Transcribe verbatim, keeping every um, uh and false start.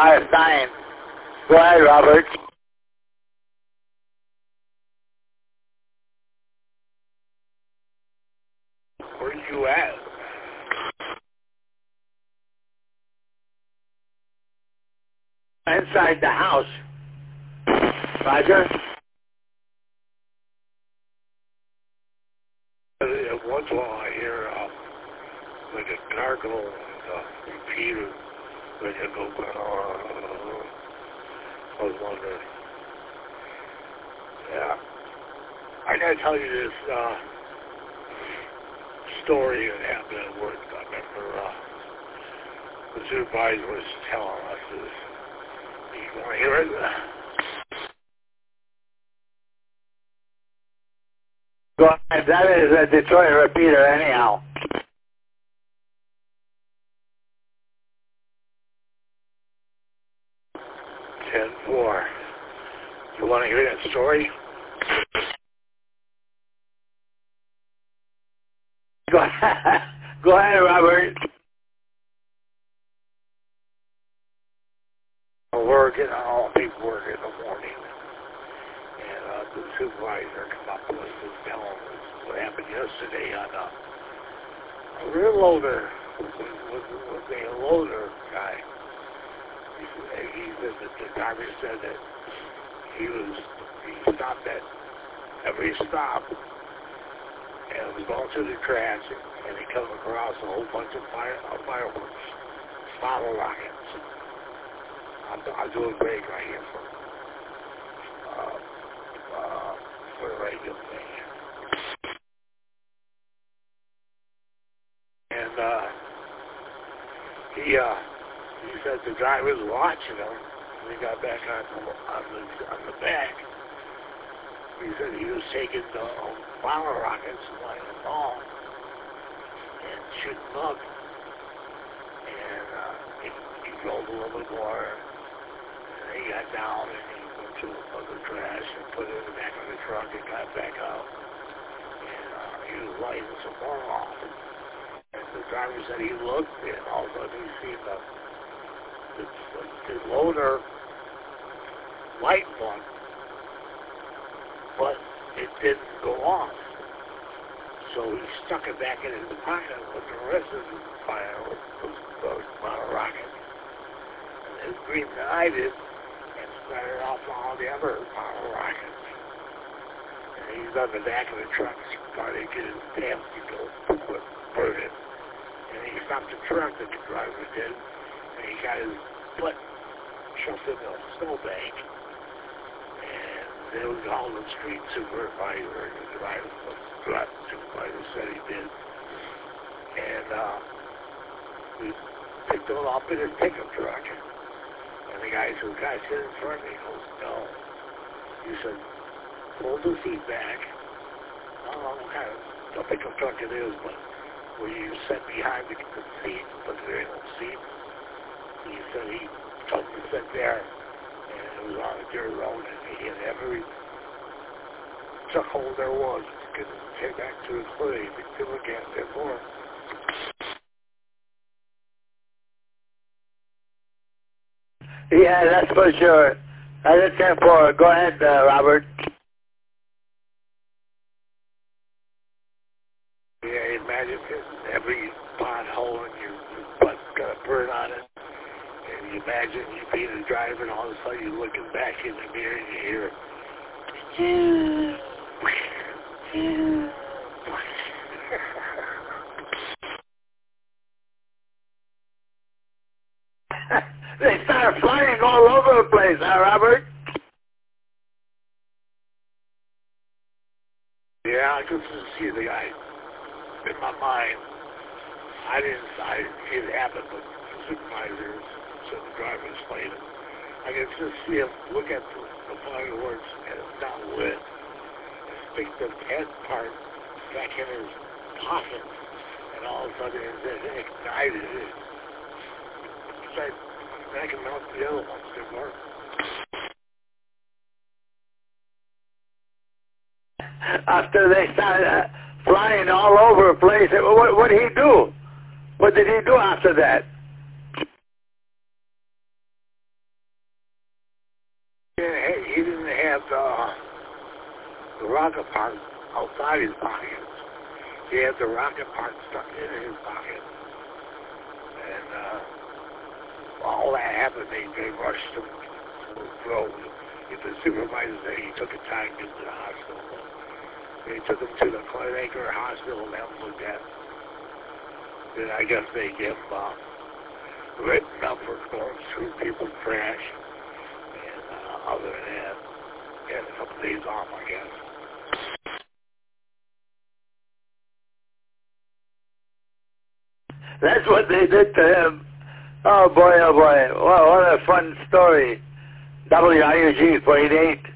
R S nine. Go ahead, Robert. Where are you at? Inside the house. Roger? Once in a while I hear uh, like a gargle and uh, repeater. Like I go, uh, I was wondering. Yeah. I gotta tell you this uh, story that happened at work. I remember uh, the supervisor was telling us this. You want to hear it? Go ahead. That is a Detroit repeater anyhow. ten four. You want to hear that story? Go ahead, Go ahead Robert. We're getting all paperwork in the morning, and uh, the supervisor come up to us and tell us what happened yesterday on a, a rear loader, was, was, was a loader guy. He, he said that the driver said that he was, he stopped at every stop, and was going through the trash, and he come across a whole bunch of fire, uh, fireworks, bottle rockets. I'm, I'm doing break right here for, uh, uh, for the radio thing. And, uh, he, uh, he said the driver was watching him, and he got back on the, on the, on the back. He said he was taking the um, bottle rockets and lighting them off and shooting them up. And, uh, he, he drove a little bit more. He got down and he went to the trash and put it in the back of the truck and got back out. And uh, he was lighting some more off. And the driver said he looked and all of a sudden he seen the, the, the, the loader light one, but it didn't go off. So he stuck it back in his pocket with the rest of the fire, with those, those bottle rockets. And his green eyed it. Started off all the other bottle rockets. And he's on the back of the truck starting to get his pants to go burn it. And he stopped the truck that the driver did, and he got his butt shoved in a snowbank. And there was all the street supervisor and the driver, the supervisor said he did. And uh, we picked him up in his pickup truck. And the guy said, guy sit in front of me. He goes, no. He said, pull the seat back. I don't know what kind of a pickup truck it is, but where you sit behind the, the seat, but there ain't no seat. He said he told me to sit there, and it was on a dirt road, and he hit every truck hole there was to get take back to his hood. He look at it more. Yeah, that's for sure. That's ten four. Go ahead, uh, Robert. Yeah, imagine every pothole and your, your butt got a burn on it. And you imagine you being a driver and all of a sudden you're looking back in the mirror and you hear They start flying all over the place, huh, Robert? Yeah, I could see the guy in my mind. I didn't, I didn't see it happen, but the supervisor, so the driver was playing it. I could just see him look at the, the fireworks and it's not lit. And stick the head part back in his pocket, and all of a sudden it ignited it. It's like, I can mount the other ones, didn't work. After they started uh, flying all over the place, what, what did he do? What did he do after that? the rocket part outside his pockets. He had the rocket part stuck in his pocket. And uh, all that happened, they, they rushed him to the road. The supervisor said he took a time to get to the hospital. They took him to the clinic or hospital and had him looked at. Then I guess they give him uh, written up for going through people's trash. And uh, other than that, he had a couple days off, I guess. That's what they did to him. Oh boy, oh boy. Well, what a fun story. W I U G forty-eight.